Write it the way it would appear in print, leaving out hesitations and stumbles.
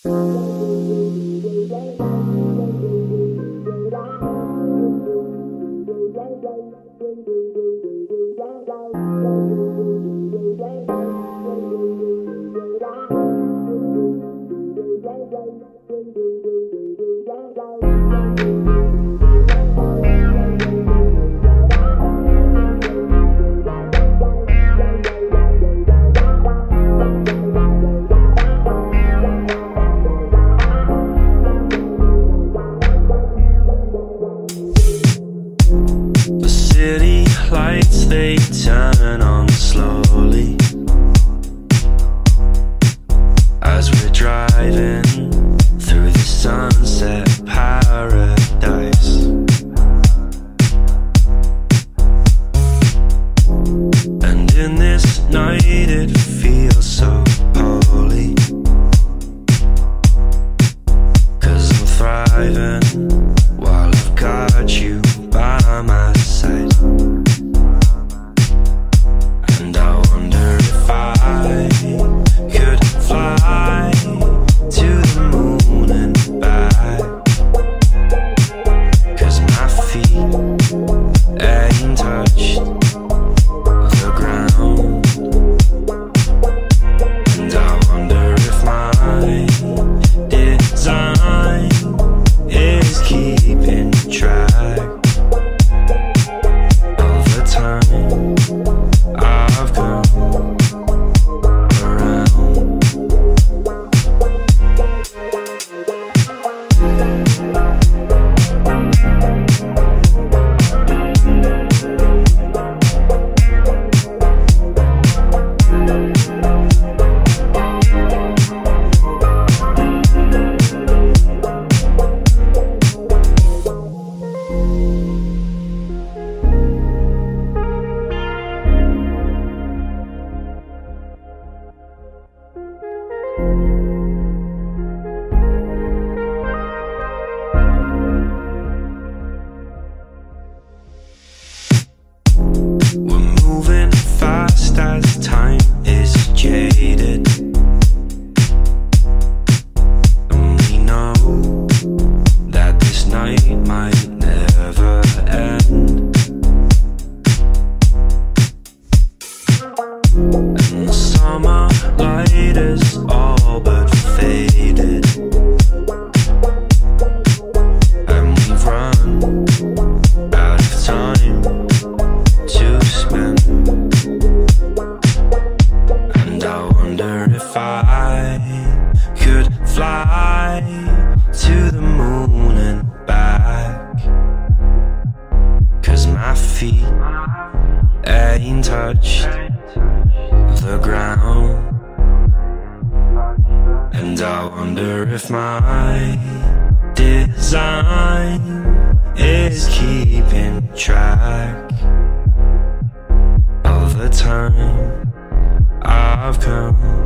Lights, they turn on slowly as we're driving through the sunset paradise. And in this night it feels so holy, 'cause I'm thriving while I've got you by my side. And I wonder if I could fly to the moon and back, 'cause my feet ain't touched the ground. And I wonder if my design is keeping track of the time I've come around. We're moving fast as time is jaded, and we know that this night might never end. And the summer light is all but faded, and we've run out of time to spend. And I wonder if I could fly to the moon and back, 'cause my feet ain't touched the ground. And I wonder if my design is keeping track of the time I've come